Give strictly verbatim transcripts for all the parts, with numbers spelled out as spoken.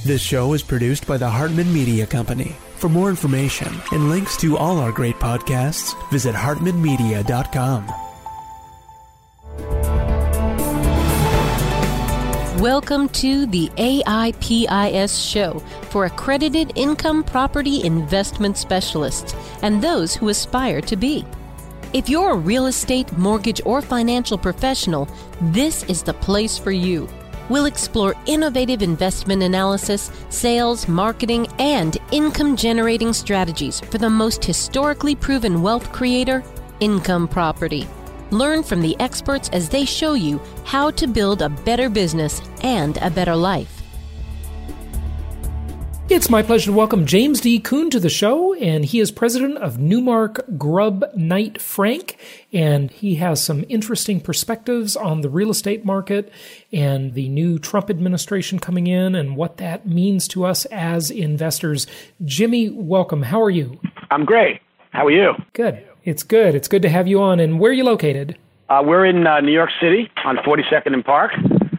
This show is produced by the Hartman Media Company. For more information and links to all our great podcasts, visit hartman media dot com. Welcome to the A I P I S show for accredited income property investment specialists and those who aspire to be. If you're a real estate, mortgage, or financial professional, this is the place for you. We'll explore innovative investment analysis, sales, marketing, and income-generating strategies for the most historically proven wealth creator, income property. Learn from the experts as they show you how to build a better business and a better life. It's my pleasure to welcome James D. Kuhn to the show, and he is president of Newmark Grubb Knight Frank, and he has some interesting perspectives on the real estate market and the new Trump administration coming in and what that means to us as investors. Jimmy, welcome. How are you? I'm great. How are you? Good. It's good. It's good to have you on. And where are you located? Uh, we're in uh, New York City on forty-second and Park.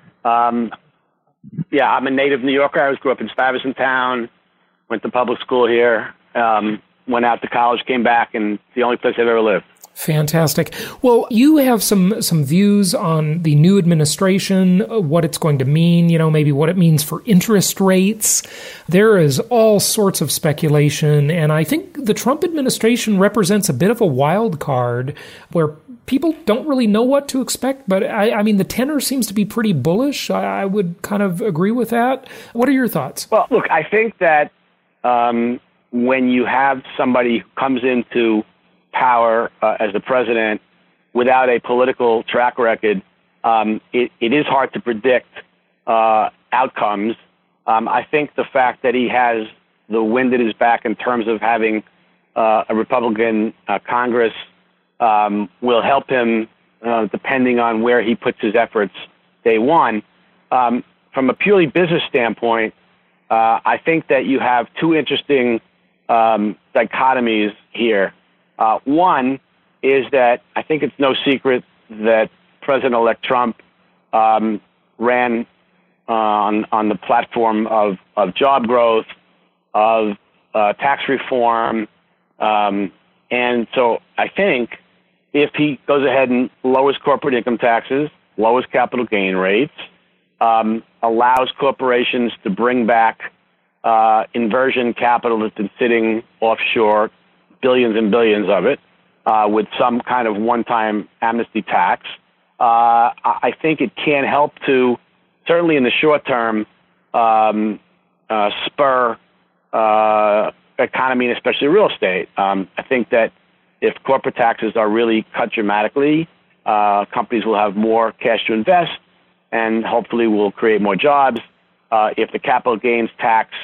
Um, yeah, I'm a native New Yorker. I was grew up in Stuyvesant Town, went to public school here, um, went out to college, came back, and it's the only place I've ever lived. Fantastic. Well, you have some some views on the new administration, what it's going to mean, you know, maybe what it means for interest rates. There is all sorts of speculation, and I think the Trump administration represents a bit of a wild card where people don't really know what to expect, but I, I mean, the tenor seems to be pretty bullish. I, I would kind of agree with that. What are your thoughts? Well, look, I think that um, when you have somebody who comes into power uh, as the president without a political track record, um, it, it is hard to predict uh, outcomes. Um, I think the fact that he has the wind at his back in terms of having uh, a Republican uh, Congress um, will help him uh, depending on where he puts his efforts day one. Um, from a purely business standpoint, uh, I think that you have two interesting um, dichotomies here. Uh, one is that I think it's no secret that President-elect Trump um, ran uh, on, on the platform of, of job growth, of uh, tax reform. Um, and so I think if he goes ahead and lowers corporate income taxes, lowers capital gain rates, um, allows corporations to bring back uh, inversion capital that's been sitting offshore, billions and billions of it, uh, with some kind of one-time amnesty tax. Uh, I think it can help to, certainly in the short term, um, uh, spur uh, economy and especially real estate. Um, I think that if corporate taxes are really cut dramatically, uh, companies will have more cash to invest and hopefully will create more jobs. Uh, if the capital gains tax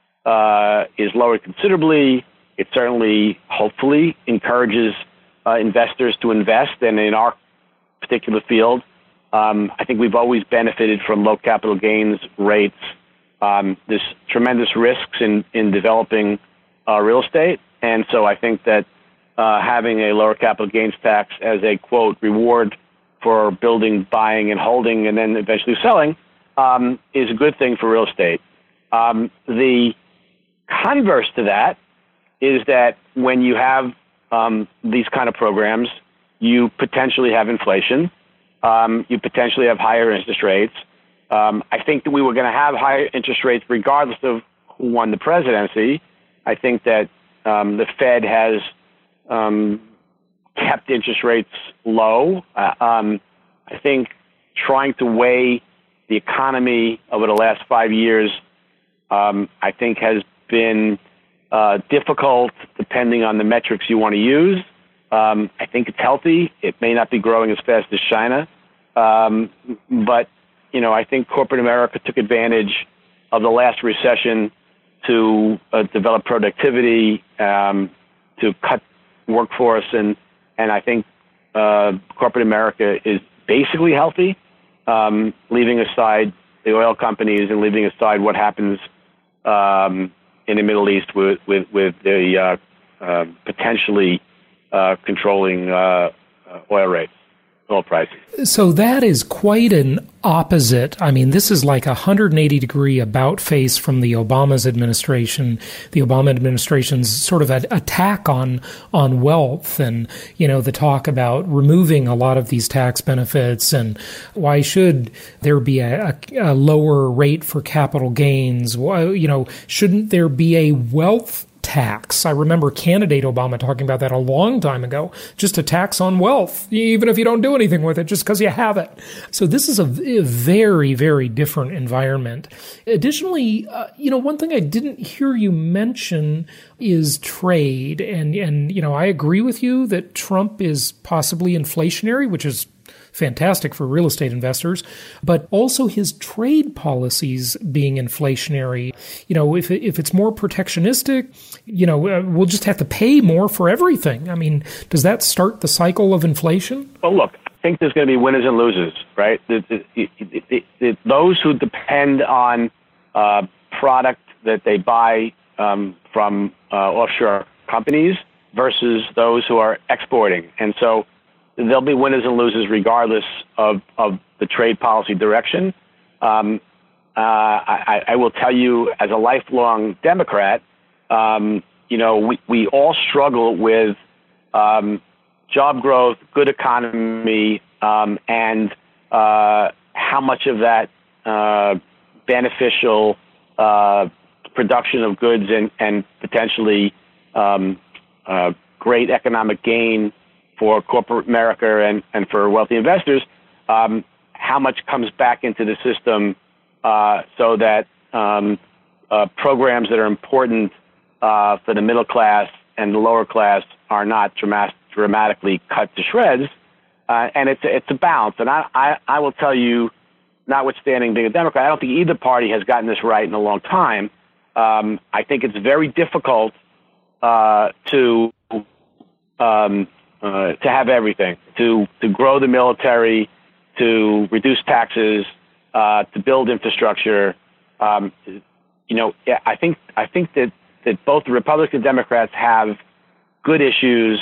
uh, is lowered considerably, it certainly, hopefully, encourages uh, investors to invest. And in our particular field, um, I think we've always benefited from low capital gains rates. Um, there's tremendous risks in, in developing uh, real estate. And so I think that uh, having a lower capital gains tax as a, quote, reward for building, buying, and holding, and then eventually selling, um, is a good thing for real estate. Um, the converse to that is that when you have um, these kind of programs, you potentially have inflation, um, you potentially have higher interest rates. Um, I think that we were going to have higher interest rates regardless of who won the presidency. I think that um, the Fed has um, kept interest rates low. Uh, um, I think trying to weigh the economy over the last five years, um, I think has been Uh, difficult depending on the metrics you want to use. Um, I think it's healthy. It may not be growing as fast as China. Um, but, you know, I think corporate America took advantage of the last recession to uh, develop productivity, um, to cut workforce. And, and I think uh, corporate America is basically healthy, um, leaving aside the oil companies and leaving aside what happens um, in the Middle East with with, with the uh, uh, potentially uh, controlling uh, uh, oil rates. oil prices. So that is quite an opposite. I mean, this is like a one hundred eighty degree about face from the Obama's administration, the Obama administration's sort of a, attack on on wealth, and, you know, the talk about removing a lot of these tax benefits, and why should there be a, a, a lower rate for capital gains? Why, you know, shouldn't there be a wealth tax? I remember candidate Obama talking about that a long time ago, just a tax on wealth, even if you don't do anything with it, just because you have it. So this is a, a very, very different environment. Additionally, uh, you know, one thing I didn't hear you mention is trade. And, and, you know, I agree with you that Trump is possibly inflationary, which is fantastic for real estate investors, but also his trade policies being inflationary. You know, if if it's more protectionistic, you know, uh, we'll just have to pay more for everything. I mean, does that start the cycle of inflation? Well, look, I think there's going to be winners and losers, right? The, the, the, the, the, those who depend on uh, product that they buy um, from uh, offshore companies versus those who are exporting. And so there'll be winners and losers regardless of, of the trade policy direction. Um, uh, I, I will tell you, as a lifelong Democrat, um, you know, we, we all struggle with um, job growth, good economy, um, and uh, how much of that uh, beneficial uh, production of goods and, and potentially um, uh, great economic gain for corporate America and, and for wealthy investors, um, how much comes back into the system uh, so that um, uh, programs that are important uh, for the middle class and the lower class are not dramat- dramatically cut to shreds. Uh, and it's a, it's a balance. And I, I, I will tell you, notwithstanding being a Democrat, I don't think either party has gotten this right in a long time. Um, I think it's very difficult uh, to um, Uh, to have everything, to, to grow the military, to reduce taxes, uh, to build infrastructure. Um, you know, I think I think that, that both the Republicans and Democrats have good issues,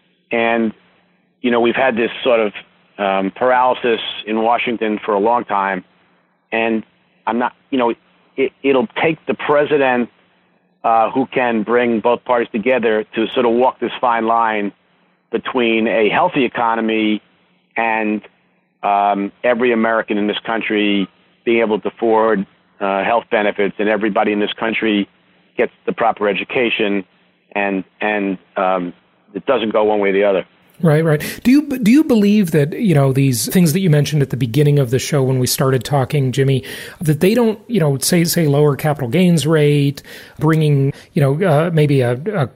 and you know, we've had this sort of um, paralysis in Washington for a long time, and I'm not, you know, it, it'll take the president uh, who can bring both parties together to sort of walk this fine line between a healthy economy and um, every American in this country being able to afford uh, health benefits, and everybody in this country gets the proper education, and and um, it doesn't go one way or the other. Right, right. Do you do you believe that, you know, these things that you mentioned at the beginning of the show when we started talking, Jimmy, that they don't, you know, say say lower capital gains rate, bringing, you know, uh, maybe a, a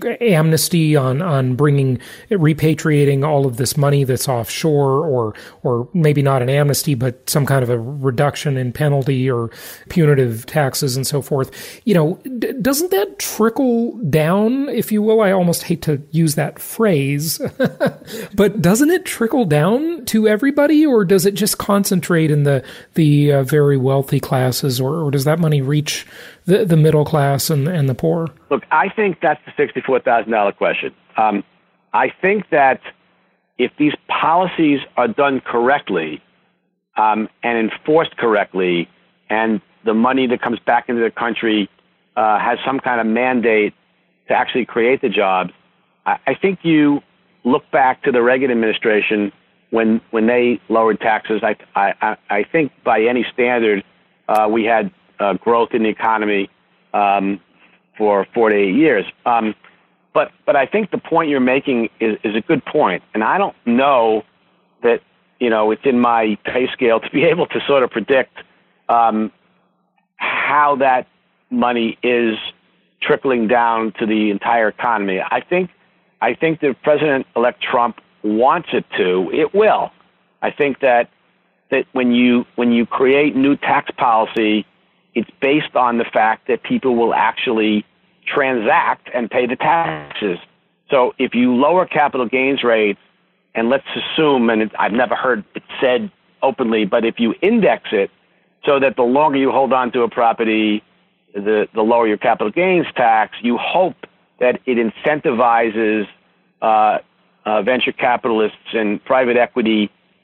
amnesty on, on bringing, repatriating all of this money that's offshore, or, or maybe not an amnesty, but some kind of a reduction in penalty or punitive taxes and so forth. You know, d- doesn't that trickle down, if you will? I almost hate to use that phrase, but doesn't it trickle down to everybody, or does it just concentrate in the, the uh, very wealthy classes, or, or does that money reach the, the middle class and, and the poor? Look, I think that's the sixty-four thousand dollars question. Um, I think that if these policies are done correctly um, and enforced correctly, and the money that comes back into the country uh, has some kind of mandate to actually create the jobs, I, I think you look back to the Reagan administration when when they lowered taxes. I I, I think by any standard, uh, we had Uh, growth in the economy um, for four to eight years. Um, but but I think the point you're making is, is a good point. And I don't know that, you know, it's in my pay scale to be able to sort of predict um, how that money is trickling down to the entire economy. I think I think that President-elect Trump wants it to. It will. I think that that when you when you create new tax policy, it's based on the fact that people will actually transact and pay the taxes. So if you lower capital gains rates, and let's assume, and it, I've never heard it said openly, but if you index it so that the longer you hold on to a property, the, the lower your capital gains tax, you hope that it incentivizes uh, uh, venture capitalists and private equity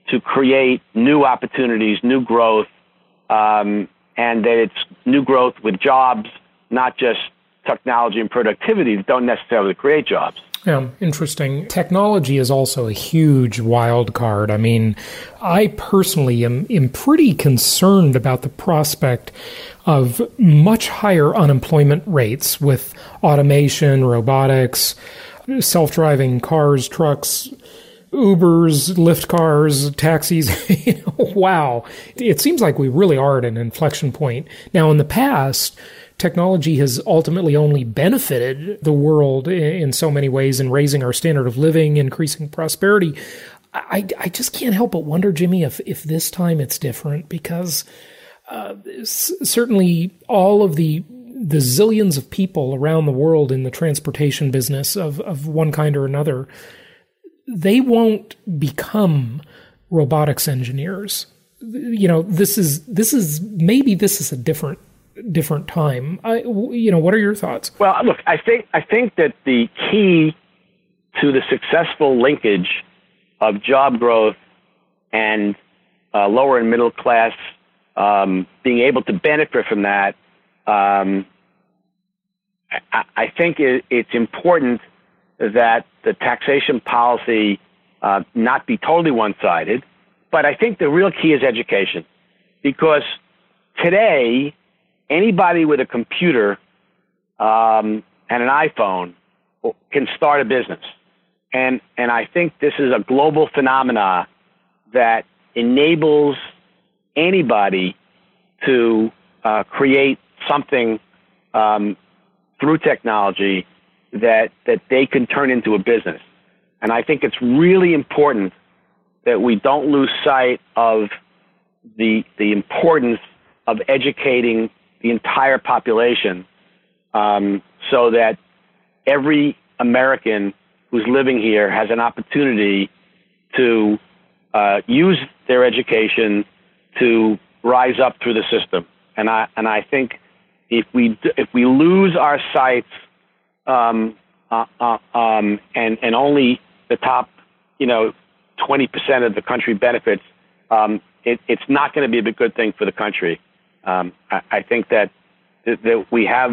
to create new opportunities, new growth, um, and that it's new growth with jobs, not just technology and productivity that don't necessarily create jobs. Yeah, interesting. Technology is also a huge wild card. I mean, I personally am, am pretty concerned about the prospect of much higher unemployment rates with automation, robotics, self-driving cars, trucks, Ubers, Lyft cars, taxis. Wow. It seems like we really are at an inflection point. Now, in the past, technology has ultimately only benefited the world in so many ways in raising our standard of living, increasing prosperity. I, I just can't help but wonder, Jimmy, if, if this time it's different, because uh, certainly all of the the zillions of people around the world in the transportation business of, of one kind or another, they won't become robotics engineers. You know, this is this is maybe this is a different different time. I, you know, what are your thoughts? Well, look, I think I think that the key to the successful linkage of job growth and uh, lower and middle class um, being able to benefit from that, um, I, I think it, it's important that the taxation policy uh, not be totally one-sided, but I think the real key is education, because today anybody with a computer um, and an iPhone can start a business. And and I think this is a global phenomena that enables anybody to uh, create something um, through technology that that they can turn into a business. And I think it's really important that we don't lose sight of the the importance of educating the entire population, um, so that every American who's living here has an opportunity to uh, use their education to rise up through the system. And I and I think if we if we lose our sights um, uh, uh, um, and and only the top, you know, twenty percent of the country benefits, um, it, it's not going to be a good thing for the country. Um, I, I think that that we have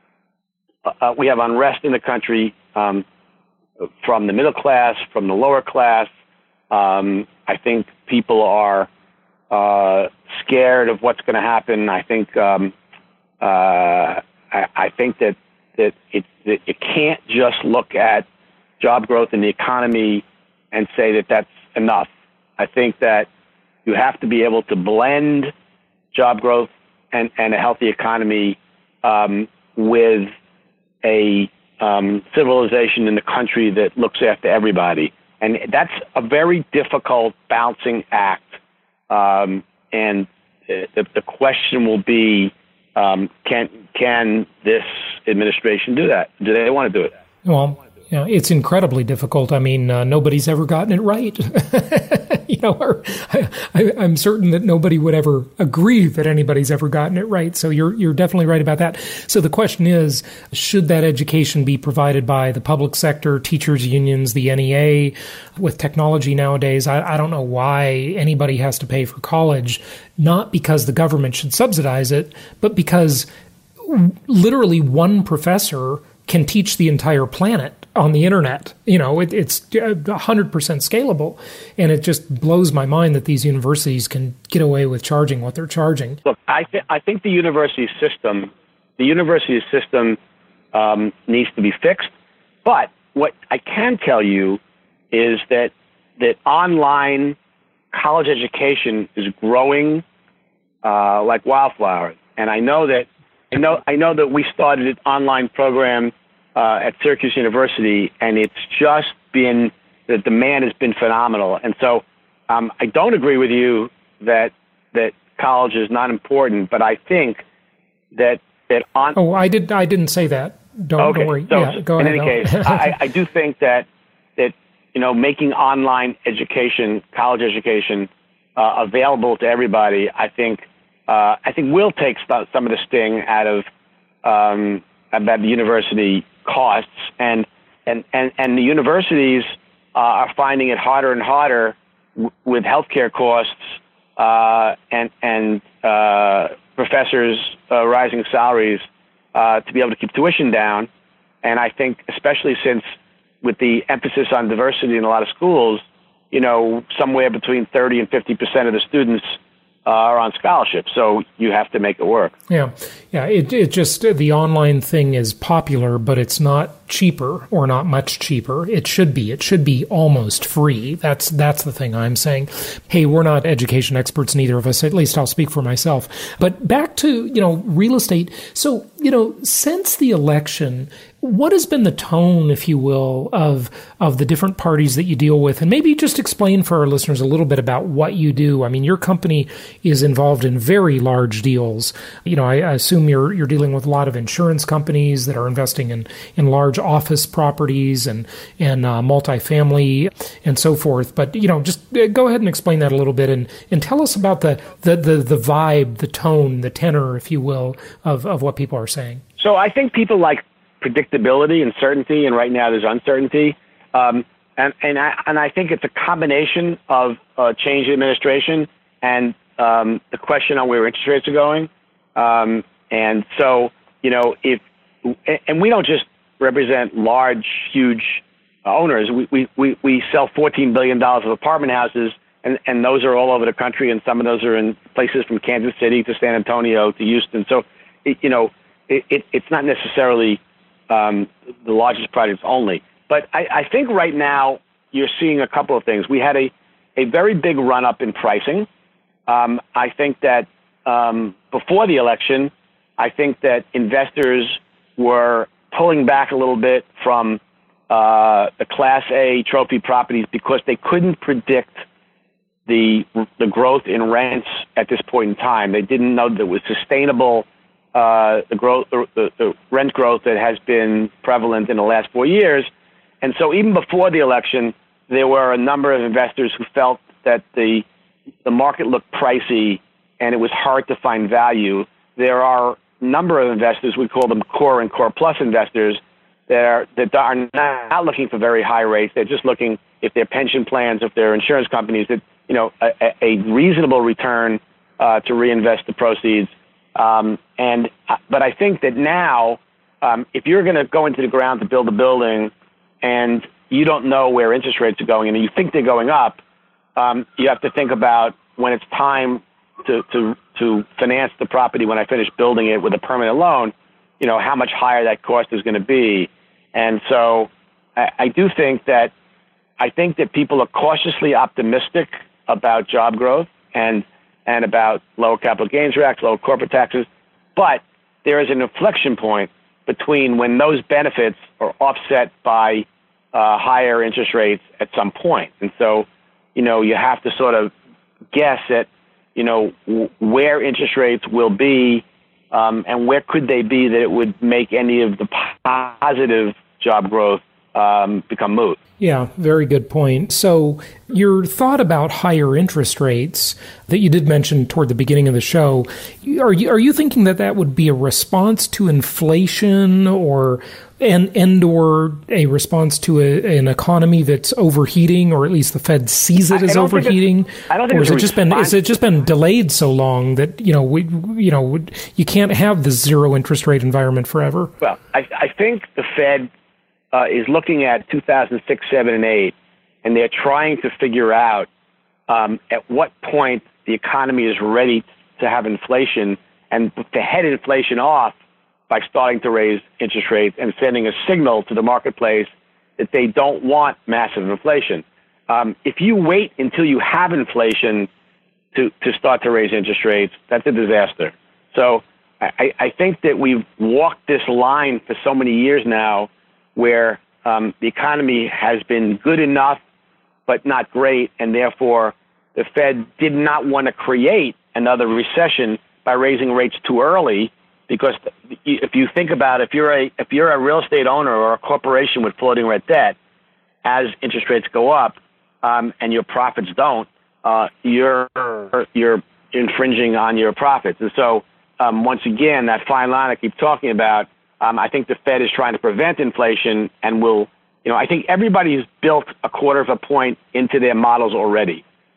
uh, we have unrest in the country. Um, from the middle class, from the lower class. Um, I think people are uh, scared of what's going to happen. I think um, uh, I, I think that that it that it can't just look at job growth in the economy and say that that's enough. I think that you have to be able to blend job growth and, and a healthy economy um, with a Um, civilization in the country that looks after everybody. And that's a very difficult balancing act. Um, and the, the question will be, um, can can this administration do that? Do they want to do it? Well, you know, it's incredibly difficult. I mean, uh, nobody's ever gotten it right. you know, or I, I, I'm certain that nobody would ever agree that anybody's ever gotten it right. So you're you're definitely right about that. So the question is, should that education be provided by the public sector, teachers unions, the N E A? With technology nowadays, I, I don't know why anybody has to pay for college, not because the government should subsidize it, but because literally one professor can teach the entire planet on the internet. You know, it, it's one hundred percent scalable. And it just blows my mind that these universities can get away with charging what they're charging. Look, I, th- I think the university system, the university system um, needs to be fixed. But what I can tell you is that that online college education is growing uh, like wildflower. And I know that I know I know that we started an online program Uh, at Syracuse University, and it's just been, the demand has been phenomenal. And so um, I don't agree with you that that college is not important, but I think that that on. Oh, I did. I didn't say that. Don't, okay. don't worry. So, yeah, go in ahead. any case, I, I do think that that you know making online education, college education, uh, available to everybody, I think uh, I think will take st- some of the sting out of um, about the university costs, and and and, and the universities uh, are finding it harder and harder w- with healthcare costs uh, and and uh, professors' uh, rising salaries uh, to be able to keep tuition down. And I think, especially since with the emphasis on diversity in a lot of schools, you know, somewhere between thirty and fifty percent of the students uh, are on scholarship. So you have to make it work. Yeah. Yeah. It, it just, the online thing is popular, but it's not cheaper or not much cheaper. It should be. It should be almost free. That's that's the thing I'm saying. Hey, we're not education experts, neither of us. At least I'll speak for myself. But back to, you know, real estate. So, you know, since the election, what has been the tone, if you will, of of the different parties that you deal with? And maybe just explain for our listeners a little bit about what you do. I mean, your company is involved in very large deals. You know, I, I assume you're you're dealing with a lot of insurance companies that are investing in, in large office properties and and uh, multifamily and so forth. But, you know, just go ahead and explain that a little bit and, and tell us about the, the, the, the vibe, the tone, the tenor, if you will, of, of what people are saying. So I think people like predictability and certainty, and right now there's uncertainty. Um, and, and, I, and I think it's a combination of uh, change in administration and um, the question on where interest rates are going. Um, and so, you know, if, and we don't just represent large, huge owners. We, we, we, we sell fourteen billion dollars of apartment houses, and, and those are all over the country, and some of those are in places from Kansas City to San Antonio to Houston. So, it, you know, it, it, it's not necessarily um, the largest projects only. But I, I think right now you're seeing a couple of things. We had a, a very big run-up in pricing. Um, I think that um, before the election, I think that investors were pulling back a little bit from uh, the Class A trophy properties because they couldn't predict the the growth in rents at this point in time. They didn't know that it was sustainable. Uh, the growth, the, the, the rent growth that has been prevalent in the last four years, and so even before the election, there were a number of investors who felt that the the market looked pricey and it was hard to find value. There are a number of investors, we call them core and core plus investors, that are, that are not looking for very high rates. They're just looking, if they're pension plans, if they're insurance companies, that, you know, a, a reasonable return uh, to reinvest the proceeds. Um, and but I think that now, um, if you're going to go into the ground to build a building and you don't know where interest rates are going and you think they're going up, um, you have to think about when it's time to, to to finance the property when I finish building it with a permanent loan, you know, how much higher that cost is going to be. And so I, I do think that I think that people are cautiously optimistic about job growth and and about lower capital gains tax, lower corporate taxes. But there is an inflection point between when those benefits are offset by uh, higher interest rates at some point. And so, you know, you have to sort of guess at, you know, w- where interest rates will be um, and where could they be that it would make any of the positive job growth um, become moot. Yeah, very good point. So your thought about higher interest rates that you did mention toward the beginning of the show, are you, are you thinking that that would be a response to inflation or and, and or a response to a, an economy that's overheating, or at least the Fed sees it as overheating? I don't think or it's has it just been has it just been delayed so long that, you know, we you know you can't have the zero interest rate environment forever? Well, I, I think the Fed Uh, is looking at two thousand six, seven, and eight, and they're trying to figure out um, at what point the economy is ready to have inflation and to head inflation off by starting to raise interest rates and sending a signal to the marketplace that they don't want massive inflation. Um, if you wait until you have inflation to, to start to raise interest rates, that's a disaster. So I, I think that we've walked this line for so many years now where um, the economy has been good enough but not great, and therefore the Fed did not want to create another recession by raising rates too early, because if you think about it, if you're a if you're a real estate owner or a corporation with floating rate debt, as interest rates go up um, and your profits don't, uh, you're you're infringing on your profits. And so um, once again, that fine line I keep talking about, Um, I think the Fed is trying to prevent inflation and will, you know, I think everybody's built a quarter of a point into their models already.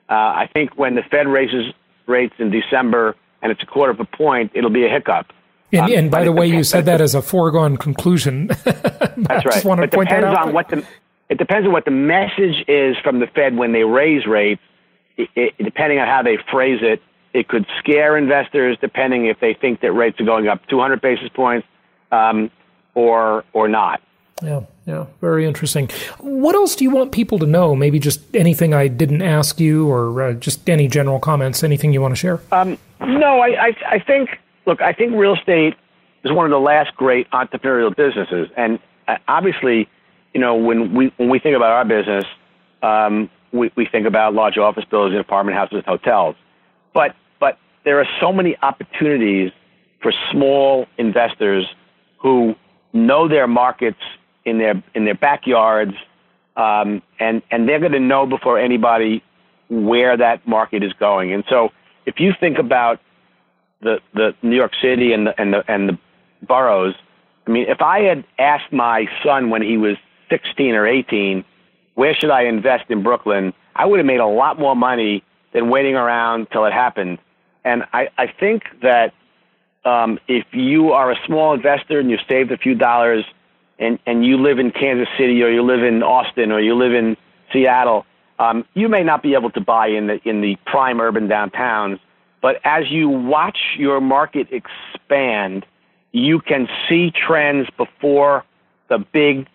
Uh, I think when the Fed raises rates in December and it's a quarter of a point, it'll be a hiccup. And, um, and by the way, depends, you said that as a foregone conclusion. That's right. Want to it point depends that out. on what the it depends on what the message is from the Fed when they raise rates. It, it, depending on how they phrase it, it could scare investors. Depending if they think that rates are going up two hundred basis points um, or or not. Yeah, yeah, very interesting. What else do you want people to know? Maybe just anything I didn't ask you, or uh, just any general comments. Anything you want to share? Um, no, I, I I think. Look, I think real estate is one of the last great entrepreneurial businesses, and uh, obviously, you know, when we when we think about our business, um, we we think about large office buildings, apartment houses, hotels, but but there are so many opportunities for small investors who know their markets in their in their backyards, um, and and they're going to know before anybody where that market is going. And so, if you think about the the New York City and the and the and the boroughs, I mean, if I had asked my son when he was sixteen or eighteen, where should I invest in Brooklyn, I would have made a lot more money than waiting around till it happened. And I, I think that um, if you are a small investor and you've saved a few dollars, and, and you live in Kansas City, or you live in Austin, or you live in Seattle, um, you may not be able to buy in the in the prime urban downtowns. But as you watch your market expand, you can see trends before the big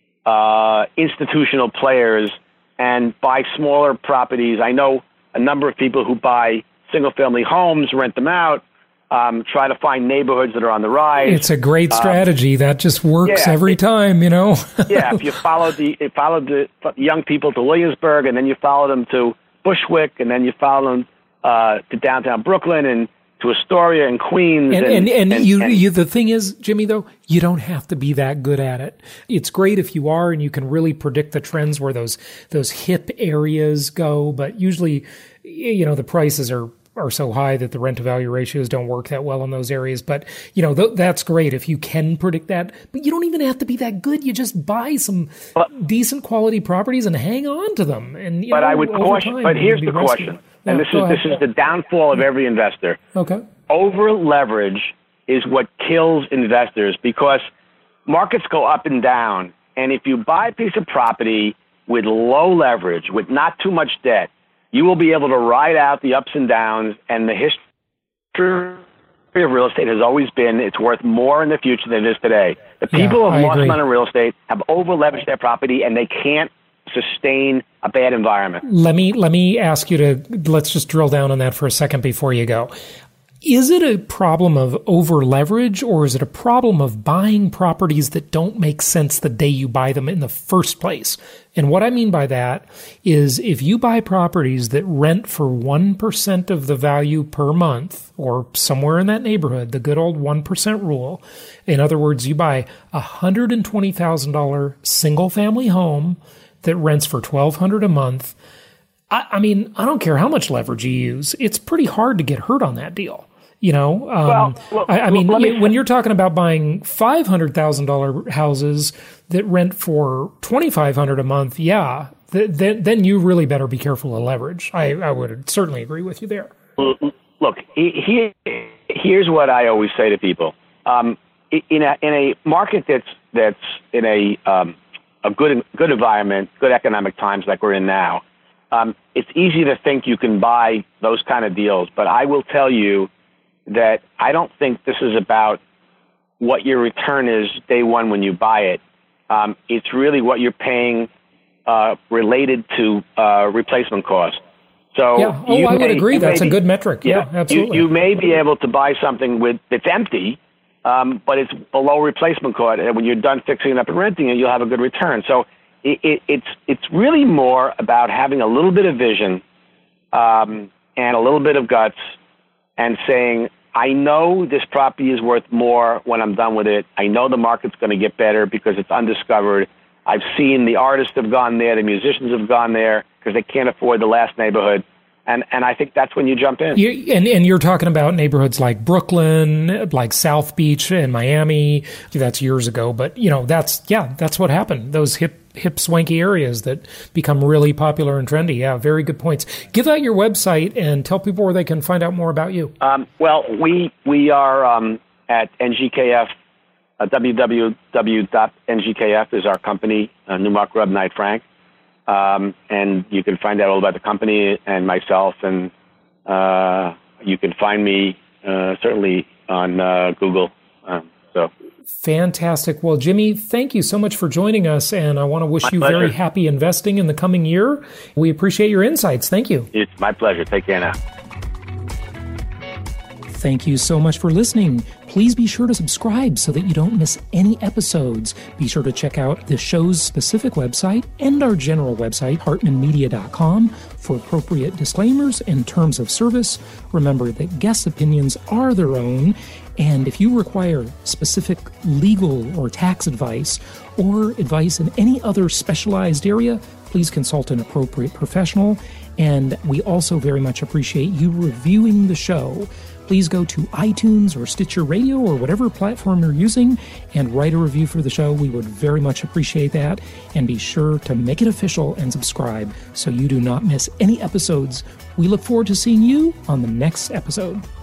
uh, institutional players and buy smaller properties. I know a number of people who buy single-family homes, rent them out, um, try to find neighborhoods that are on the rise. It's a great strategy. Um, that just works yeah, every it, time, you know. Yeah, if you follow the if followed the young people to Williamsburg, and then you follow them to Bushwick, and then you follow them uh, to downtown Brooklyn and to Astoria and Queens. And, and, and, and, and you, and, you, the thing is, Jimmy, though, you don't have to be that good at it. It's great if you are, and you can really predict the trends where those those hip areas go. But usually, you know, the prices are are so high that the rent to value ratios don't work that well in those areas. But, you know, th- that's great if you can predict that. But you don't even have to be that good. You just buy some but, decent quality properties and hang on to them. And you but know, I would caution. time, but here's the rescued. caution, and yeah, this is this is the downfall of every investor. Okay. Over leverage is what kills investors, because markets go up and down. And if you buy a piece of property with low leverage, with not too much debt, you will be able to ride out the ups and downs. And the history of real estate has always been it's worth more in the future than it is today. The people yeah, who have I lost agree. money in real estate have over leveraged their property, and they can't sustain a bad environment. Let me let me ask you to let's just drill down on that for a second before you go. Is it a problem of over leverage, or is it a problem of buying properties that don't make sense the day you buy them in the first place? And what I mean by that is if you buy properties that rent for one percent of the value per month, or somewhere in that neighborhood, the good old one percent rule. In other words, you buy a one hundred twenty thousand dollars single family home that rents for twelve hundred dollars a month. I, I mean, I don't care how much leverage you use. It's pretty hard to get hurt on that deal. You know, um, well, well, I, I mean, me, when you're talking about buying five hundred thousand dollars houses that rent for twenty-five hundred dollars a month, yeah, th- then then you really better be careful of leverage. I, I would certainly agree with you there. Look, he, here's what I always say to people: um, in a in a market that's that's in a um, a good good environment, good economic times like we're in now, um, it's easy to think you can buy those kind of deals. But I will tell you that I don't think this is about what your return is day one when you buy it. Um, it's really what you're paying uh, related to uh, replacement cost. So yeah, oh, you I may, would agree. That's be, a good metric. Yeah, yeah absolutely. You, you may be able to buy something with that's empty, um, but it's below replacement cost. And when you're done fixing it up and renting it, you'll have a good return. So it, it, it's it's really more about having a little bit of vision um, and a little bit of guts, and saying, I know this property is worth more when I'm done with it. I know the market's going to get better because it's undiscovered. I've seen the artists have gone there, the musicians have gone there because they can't afford the last neighborhood. And and I think that's when you jump in. You, and, and you're talking about neighborhoods like Brooklyn, like South Beach and Miami. That's years ago. But, you know, that's, yeah, that's what happened. Those hip, hip, swanky areas that become really popular and trendy. Yeah, very good points. Give out your website and tell people where they can find out more about you. Um, well, we we are um, at N G K F. Uh, w w w dot n g k f is our company, uh, Newmark Grubb Knight Frank. Um, and you can find out all about the company and myself, and uh, you can find me uh, certainly on uh, Google. Um, so fantastic. Well, Jimmy, thank you so much for joining us, and I want to wish my you pleasure. very happy investing in the coming year. We appreciate your insights. Thank you. It's my pleasure. Take care now. Thank you so much for listening. Please be sure to subscribe so that you don't miss any episodes. Be sure to check out the show's specific website and our general website, hartman media dot com, for appropriate disclaimers and terms of service. Remember that guest opinions are their own, and if you require specific legal or tax advice or advice in any other specialized area, please consult an appropriate professional. And we also very much appreciate you reviewing the show. Please go to iTunes or Stitcher Radio or whatever platform you're using and write a review for the show. We would very much appreciate that. And be sure to make it official and subscribe so you do not miss any episodes. We look forward to seeing you on the next episode.